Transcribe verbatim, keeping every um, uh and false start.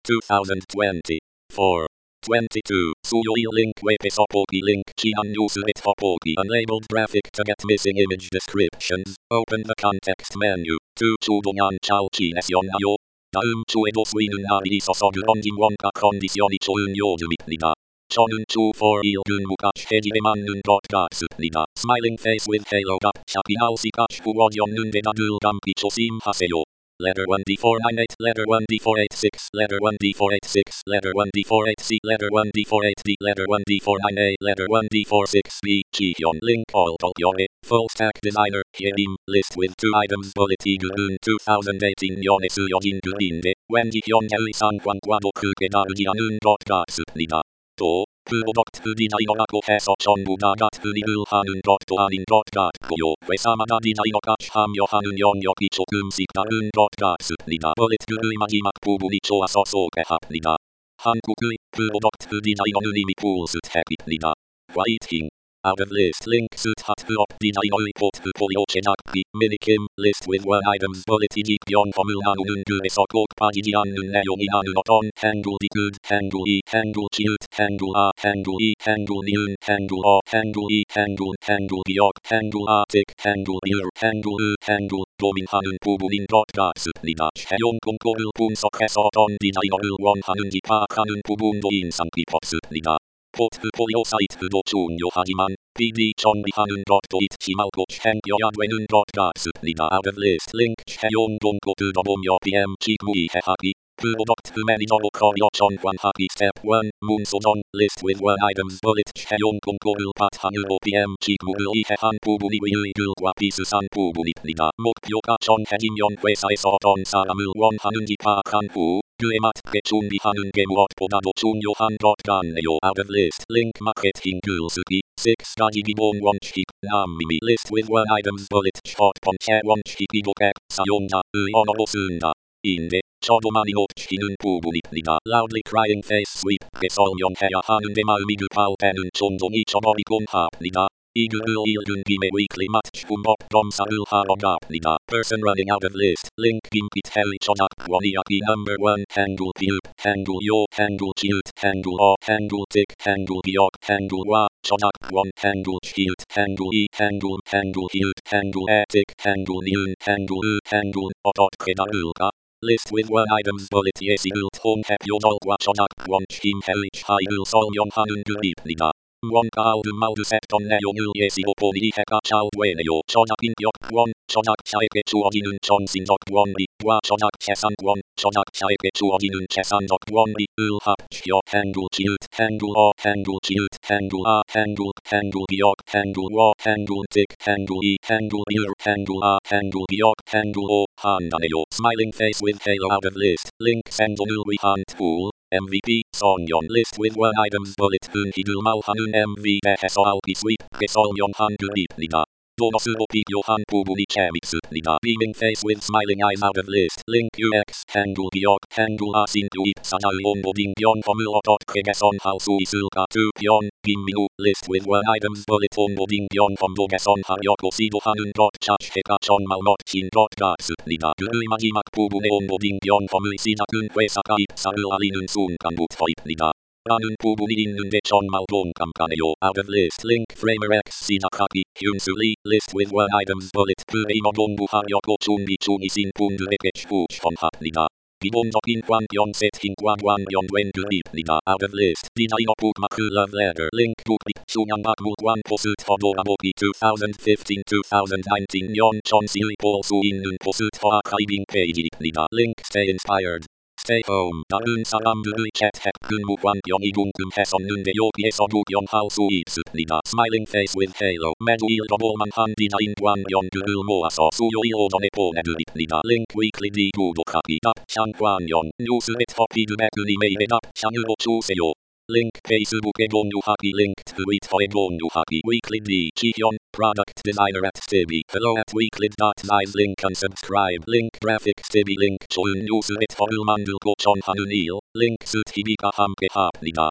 twenty twenty-four. twenty-two. Suyoi link Wepisopoki link Kian news with Hopoki unlabeled graphic to get missing image descriptions. Open the context menu. two Chudongan Chalchi Nayo. Daum Chuedo Swinun Nari Sosogu Ongin Wonka Conditioni Choun Yodumitnida. Chonun Chu for Ilgun Mukach Hedi Emanun dot Gatsutnida. Smiling face with halo up Chapi Alsikach Huodion Nundedadul Gampi Chosim Haseo. Letter one D four nine eight, letter one D four eight six, letter one D four eight six, letter one D four eight C, letter one D four eight D, letter one D four nine A, letter one D four six B, Chihyun link all Tokyo, full stack designer, Hyerim, list with two items, bullet eagle twenty eighteen Yonesu Yojin Gurinde, Wendy Hyun Heli San Kwan Kwado Kukedaruji Anun dot Gatsutnida. To, Kudokt Hudidinonako Heso Chon Budagat Hudibul Hanun dot Toanin dot Gatkuyo, Wesamada Didinokach Ham Yohanun Yon Yoki Chokum Sikdarun dot Gatsutnida. Bullet Gui Magimak Pubuni Choa Sosoke Hapnida. Hankukui, Kudokt Hudidinonunimi Pulsut Hepitnida. White King. Out of list link suit hat hu op dinainoi pot hu polio chenakpi minikim list with one items bullet ejik yon formul anunun gu esokok padidi anun neoni anun oton handle di good handle e handle cute handle a handle e handle niun handle o handle e handle handle giok handle artic handle ir handle u handle domin hanun pubunin dot gatsut nidach heyon konkorul pun sokhesoton dinainol one hanun di pa hanun pubundo insan pipotsut nida. Pot hu polio site hu do chun yo hajiman, pd chon bihanun dot to it chimalkoch hen yo yadwenun dot gatsutnida out of list link cheon donko tu dobom yo pm chikmui hehaki, pudot hu many dolo koryo chon kwan haki step one, moon sodon, list with one items bullet cheon konkorul pat hanu o pm chikmui hehan pubuni wili gul kwa pisu san pubunitnida mok yoka chon hejin yon kwesai soton saramul one hanun di pa kan pu. Guemat Kechun Bihanun Gemuot Podado Chun Johan dot Ganeo out of list link Market Hingulsuki six Gajigi Bon Wonchik Namimi list with one items bullet shot Ponche Wonchiki Gokek Sayonda Uyonorosunda Inde Chodomani Otchinun Pubunitnida loudly crying face sweep Kesol Yon Hea Hanun Demalumigu Palpenun Chondoni Chomorikon Hapnida Eagle Ilgun Gime weekly match Humop Dom Saul Harogapnida person running out of list link Gimpit Heli Chodak Waniaki number one handle Pup handle Yo handle Cute handle O handle Tick handle Giok handle Wa Chodak one handle Cute handle E handle handle Cute handle Etik handle Niun handle U handle Otot Kedarulka list with one items bullet Yesigul Hon Hep Yodolwa Chodak one Chim Helich Haigul Sol Yon Hanun Guripnida. Wonka aldum maldu septon neo nul yesi oponi heka chaldweneo chodak inkyok one chodak chaeke chuodinun chon sindok one di wa chodak chesan one chodak chaeke chuodinun chesandok one di ul hap chyo handle cute handle o handle cute handle a handle handle giok handle wa handle tick handle e handle ir handle a handle giok handle o handaneo smiling face with halo out of list link sendonul we hunt pool M V P, Sonyon list with one items bullet hun hidul malhanun M V P Heso alpi sweep, Kesolyon han guripnida. Donosu opi yohan pubuni chemitsutnida. Beaming face with smiling eyes out of list. Link U X, handle giok, handle asin tuip, sanal onboarding yon formul otot kegeson halsu isulka tu yon, gimminu, list with one items bullet onboarding yon from dogeson haryoko sido hanun dot chach heka chon malmot chin dot gatsutnida. Gului magimak pubune onboarding yon formul isidakun kwesaka ip sarul alinun sun kanbut hoipnida. Anun pubuni innun dechon malton kamkaneo out of list link framer x sidakaki hyunsuli list with one items bullet pui modon buharyoko chunbi chuni sin pundu ekech puch von hapnida. Gibondok in kwan yon set hin kwan wan yon dwen guripnida out of list dinainopuk maku love letter link bukbi chunyan bakmul kwan posut fodoraboki twenty fifteen to twenty nineteen yon chon sili polsu innun posut for archiving pagipnida link stay inspired. Stay home. Darun saram gului chet hep gun mukwan yon igunkum heson nunde yok yesoduk yon halsu ipsutnida. Smiling face with halo. Medu il dobolman handida in kwan yon gulul moaso suyo il odone ponedulipnida. Link weekly di gudokaki dap chan kwan yon. Nusu et hopi dubekuni meihe dap chanulo chuseyo. Link Facebook egon haki link tweet for egon haki weekly d Chihyun product designer at Stibi hello at weekly dot live link and subscribe link graphic Stibi link chun news it for ulmandul kochon hanunil link sut hibika hamke hapnida.